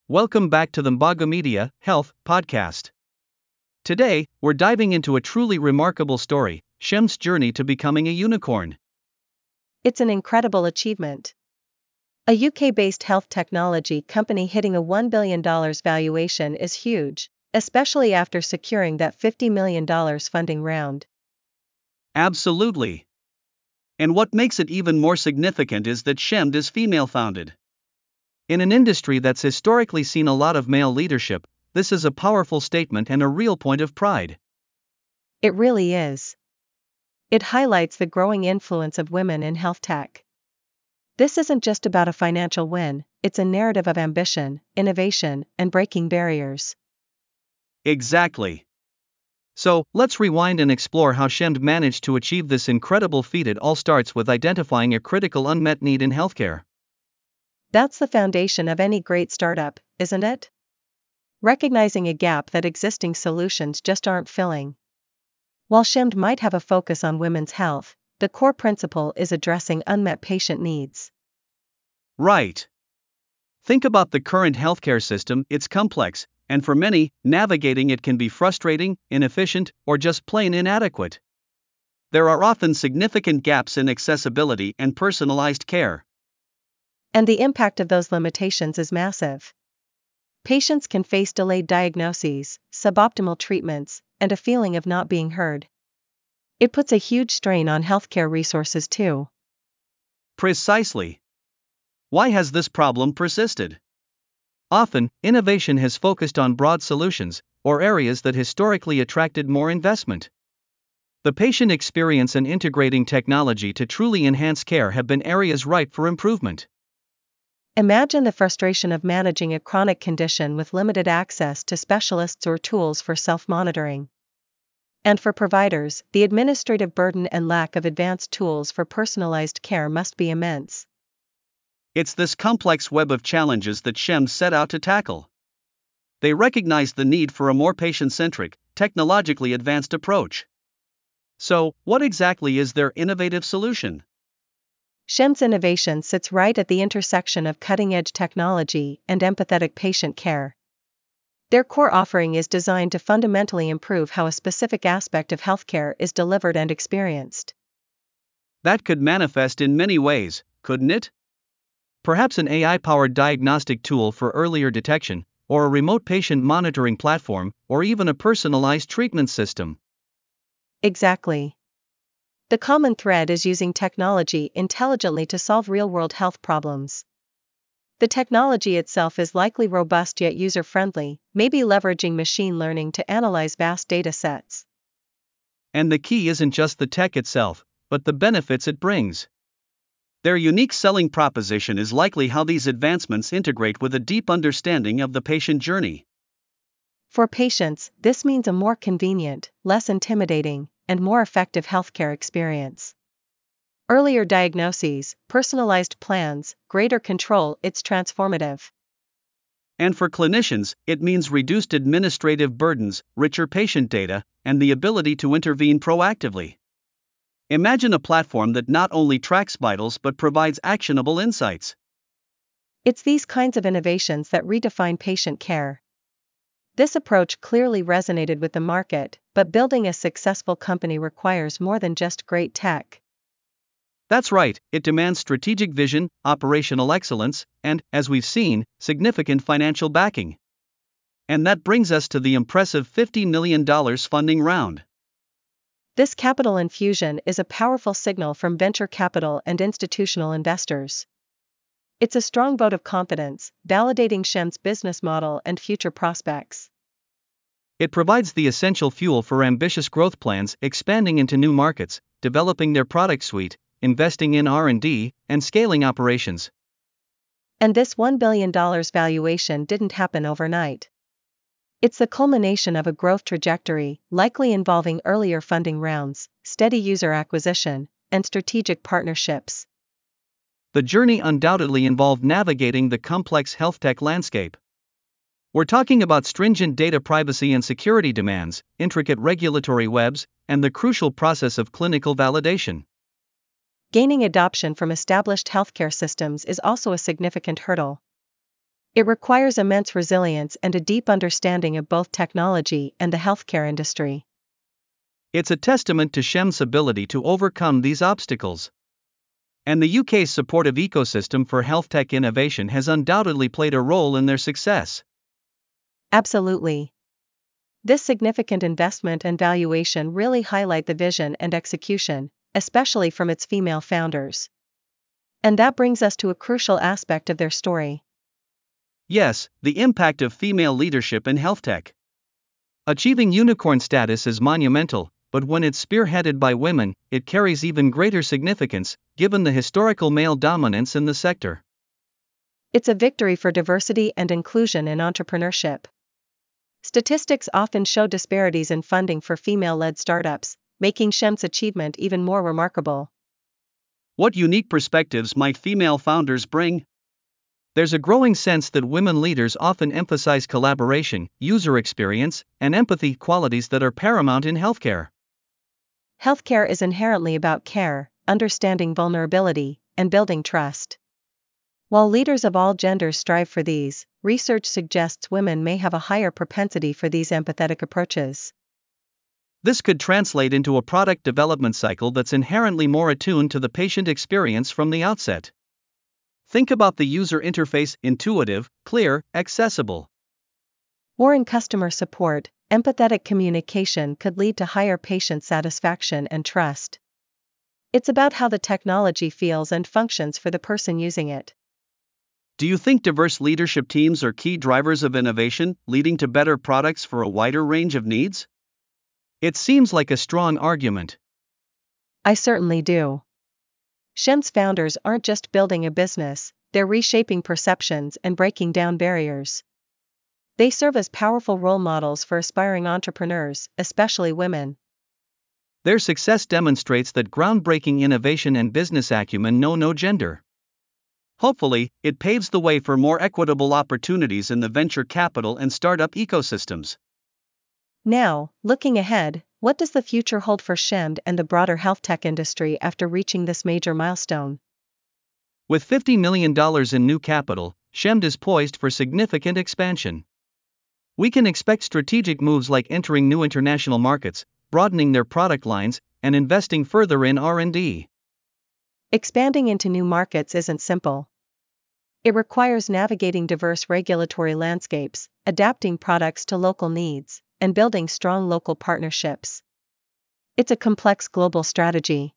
Welcome back to the Mbago Media Health Podcast. Today, we're diving into a truly remarkable story, Shem's journey to becoming a unicorn. It's an incredible achievement. A UK-based health technology company hitting a $1 billion valuation is huge, especially after securing that $50 million funding round. Absolutely. And what makes it even more significant is that Shem is female-founded. In an industry that's historically seen a lot of male leadership, this is a powerful statement and a real point of pride. It really is. It highlights the growing influence of women in health tech. This isn't just about a financial win, it's a narrative of ambition, innovation, and breaking barriers. Exactly. So, let's rewind and explore how Shem managed to achieve this incredible feat. It all starts with identifying a critical unmet need in healthcare. That's the foundation of any great startup, isn't it? Recognizing a gap that existing solutions just aren't filling. While Shem might have a focus on women's health, the core principle is addressing unmet patient needs. Right. Think about the current healthcare system. It's complex, and for many, navigating it can be frustrating, inefficient, or just plain inadequate. There are often significant gaps in accessibility and personalized care. And the impact of those limitations is massive. Patients can face delayed diagnoses, suboptimal treatments, and a feeling of not being heard. It puts a huge strain on healthcare resources too. Precisely. Why has this problem persisted? Often, innovation has focused on broad solutions, or areas that historically attracted more investment. The patient experience and integrating technology to truly enhance care have been areas ripe for improvement. Imagine the frustration of managing a chronic condition with limited access to specialists or tools for self-monitoring. And for providers, the administrative burden and lack of advanced tools for personalized care must be immense. It's this complex web of challenges that Shem set out to tackle. They recognized the need for a more patient-centric, technologically advanced approach. So, what exactly is their innovative solution? Shem's innovation sits right at the intersection of cutting-edge technology and empathetic patient care. Their core offering is designed to fundamentally improve how a specific aspect of healthcare is delivered and experienced. That could manifest in many ways, couldn't it? Perhaps an AI-powered diagnostic tool for earlier detection, or a remote patient monitoring platform, or even a personalized treatment system. Exactly. The common thread is using technology intelligently to solve real-world health problems. The technology itself is likely robust yet user-friendly, maybe leveraging machine learning to analyze vast data sets. And the key isn't just the tech itself, but the benefits it brings. Their unique selling proposition is likely how these advancements integrate with a deep understanding of the patient journey. For patients, this means a more convenient, less intimidating, and more effective healthcare experience. Earlier diagnoses, personalized plans, greater control. It's transformative. And for clinicians, it means reduced administrative burdens, richer patient data, and the ability to intervene proactively. Imagine a platform that not only tracks vitals but provides actionable insights. It's these kinds of innovations that redefine patient care. This approach clearly resonated with the market, but building a successful company requires more than just great tech. That's right, it demands strategic vision, operational excellence, and, as we've seen, significant financial backing. And that brings us to the impressive $50 million funding round. This capital infusion is a powerful signal from venture capital and institutional investors. It's a strong vote of confidence, validating Shem's business model and future prospects. It provides the essential fuel for ambitious growth plans, expanding into new markets, developing their product suite, investing in R&D, and scaling operations. And this $1 billion valuation didn't happen overnight. It's the culmination of a growth trajectory, likely involving earlier funding rounds, steady user acquisition, and strategic partnerships. The journey undoubtedly involved navigating the complex health tech landscape. We're talking about stringent data privacy and security demands, intricate regulatory webs, and the crucial process of clinical validation. Gaining adoption from established healthcare systems is also a significant hurdle. It requires immense resilience and a deep understanding of both technology and the healthcare industry. It's a testament to SHEM's ability to overcome these obstacles. And the UK's supportive ecosystem for health tech innovation has undoubtedly played a role in their success. Absolutely. This significant investment and valuation really highlight the vision and execution, especially from its female founders. And that brings us to a crucial aspect of their story. Yes, the impact of female leadership in health tech. Achieving unicorn status is monumental, but when it's spearheaded by women, it carries even greater significance, given the historical male dominance in the sector. It's a victory for diversity and inclusion in entrepreneurship. Statistics often show disparities in funding for female-led startups, making SHEM's achievement even more remarkable. What unique perspectives might female founders bring? There's a growing sense that women leaders often emphasize collaboration, user experience, and empathy, qualities that are paramount in healthcare. Healthcare is inherently about care, understanding vulnerability, and building trust. While leaders of all genders strive for these, research suggests women may have a higher propensity for these empathetic approaches. This could translate into a product development cycle that's inherently more attuned to the patient experience from the outset. Think about the user interface: intuitive, clear, accessible. Or in customer support, empathetic communication could lead to higher patient satisfaction and trust. It's about how the technology feels and functions for the person using it. Do you think diverse leadership teams are key drivers of innovation, leading to better products for a wider range of needs? It seems like a strong argument. I certainly do. SHEM's founders aren't just building a business, they're reshaping perceptions and breaking down barriers. They serve as powerful role models for aspiring entrepreneurs, especially women. Their success demonstrates that groundbreaking innovation and business acumen know no gender. Hopefully, it paves the way for more equitable opportunities in the venture capital and startup ecosystems. Now, looking ahead, what does the future hold for SHEM and the broader health tech industry after reaching this major milestone? With $50 million in new capital, SHEM is poised for significant expansion. We can expect strategic moves like entering new international markets, broadening their product lines, and investing further in R&D. Expanding into new markets isn't simple. It requires navigating diverse regulatory landscapes, adapting products to local needs, and building strong local partnerships. It's a complex global strategy.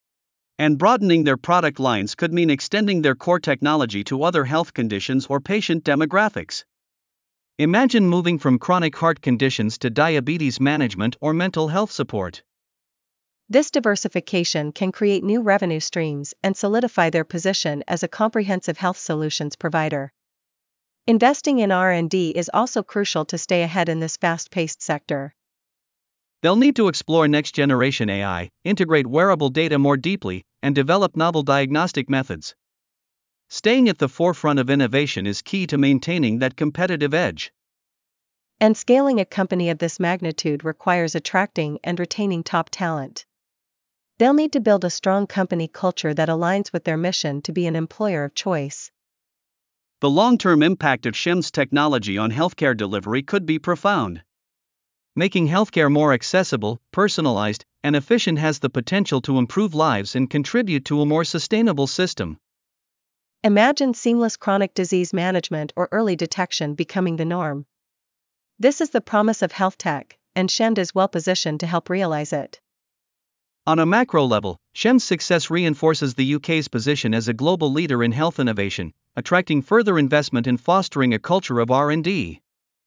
And broadening their product lines could mean extending their core technology to other health conditions or patient demographics. Imagine moving from chronic heart conditions to diabetes management or mental health support. This diversification can create new revenue streams and solidify their position as a comprehensive health solutions provider. Investing in R&D is also crucial to stay ahead in this fast-paced sector. They'll need to explore next-generation AI, integrate wearable data more deeply, and develop novel diagnostic methods. Staying at the forefront of innovation is key to maintaining that competitive edge. And scaling a company of this magnitude requires attracting and retaining top talent. They'll need to build a strong company culture that aligns with their mission to be an employer of choice. The long-term impact of SHEM's technology on healthcare delivery could be profound. Making healthcare more accessible, personalized, and efficient has the potential to improve lives and contribute to a more sustainable system. Imagine seamless chronic disease management or early detection becoming the norm. This is the promise of health tech, and SHEM is well positioned to help realize it. On a macro level, SHEM's success reinforces the UK's position as a global leader in health innovation, attracting further investment and fostering a culture of R&D.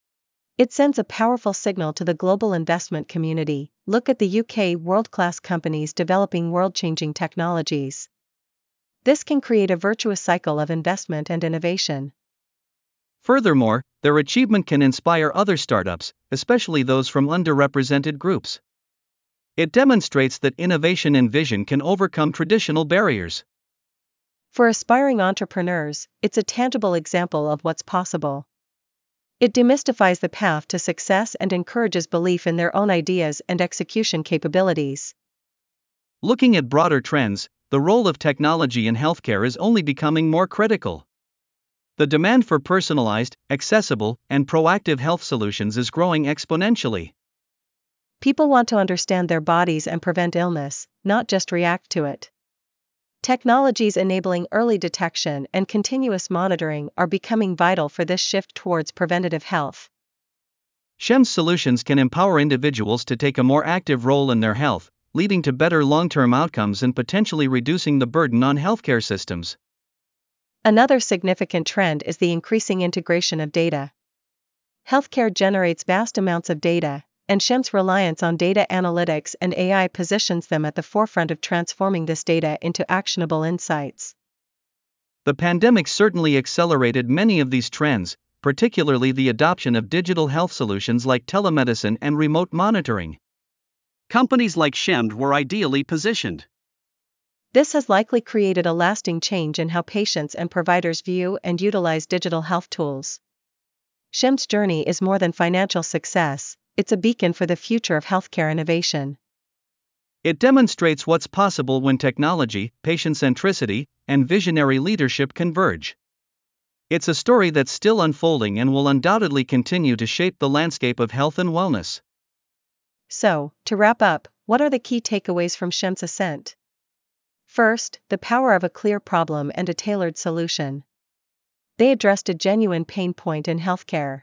It sends a powerful signal to the global investment community. Look at the UK world-class companies developing world-changing technologies. This can create a virtuous cycle of investment and innovation. Furthermore, their achievement can inspire other startups, especially those from underrepresented groups. It demonstrates that innovation and vision can overcome traditional barriers. For aspiring entrepreneurs, it's a tangible example of what's possible. It demystifies the path to success and encourages belief in their own ideas and execution capabilities. Looking at broader trends, the role of technology in healthcare is only becoming more critical. The demand for personalized, accessible, and proactive health solutions is growing exponentially. People want to understand their bodies and prevent illness, not just react to it. Technologies enabling early detection and continuous monitoring are becoming vital for this shift towards preventative health. SHEM's solutions can empower individuals to take a more active role in their health, leading to better long-term outcomes and potentially reducing the burden on healthcare systems. Another significant trend is the increasing integration of data. Healthcare generates vast amounts of data, and SHEM's reliance on data analytics and AI positions them at the forefront of transforming this data into actionable insights. The pandemic certainly accelerated many of these trends, particularly the adoption of digital health solutions like telemedicine and remote monitoring. Companies like SHEM were ideally positioned. This has likely created a lasting change in how patients and providers view and utilize digital health tools. SHEM's journey is more than financial success, it's a beacon for the future of healthcare innovation. It demonstrates what's possible when technology, patient centricity, and visionary leadership converge. It's a story that's still unfolding and will undoubtedly continue to shape the landscape of health and wellness. So, to wrap up, what are the key takeaways from SHEM's ascent? First, the power of a clear problem and a tailored solution. They addressed a genuine pain point in healthcare.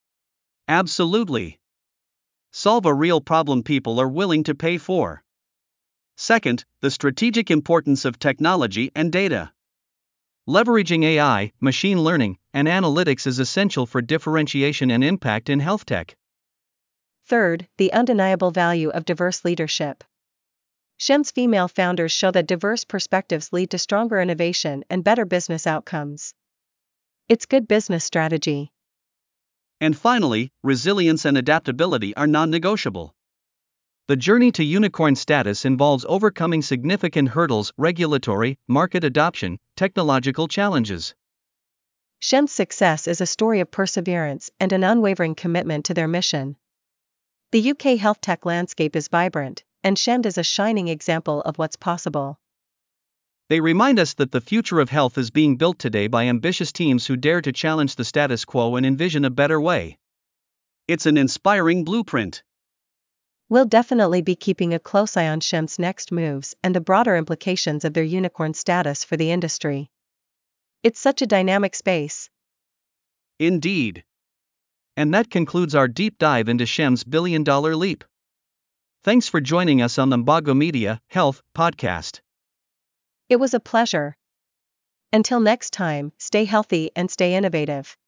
Absolutely. Solve a real problem people are willing to pay for. Second, the strategic importance of technology and data. Leveraging AI, machine learning, and analytics is essential for differentiation and impact in health tech. Third, the undeniable value of diverse leadership. SHEM's female founders show that diverse perspectives lead to stronger innovation and better business outcomes. It's good business strategy. And finally, resilience and adaptability are non-negotiable. The journey to unicorn status involves overcoming significant hurdles: regulatory, market adoption, technological challenges. SHEM's success is a story of perseverance and an unwavering commitment to their mission. The UK health tech landscape is vibrant, and SHEM is a shining example of what's possible. They remind us that the future of health is being built today by ambitious teams who dare to challenge the status quo and envision a better way. It's an inspiring blueprint. We'll definitely be keeping a close eye on SHEM's next moves and the broader implications of their unicorn status for the industry. It's such a dynamic space. Indeed. And that concludes our deep dive into SHEM's billion-dollar leap. Thanks for joining us on the Mbago Media Health Podcast. It was a pleasure. Until next time, stay healthy and stay innovative.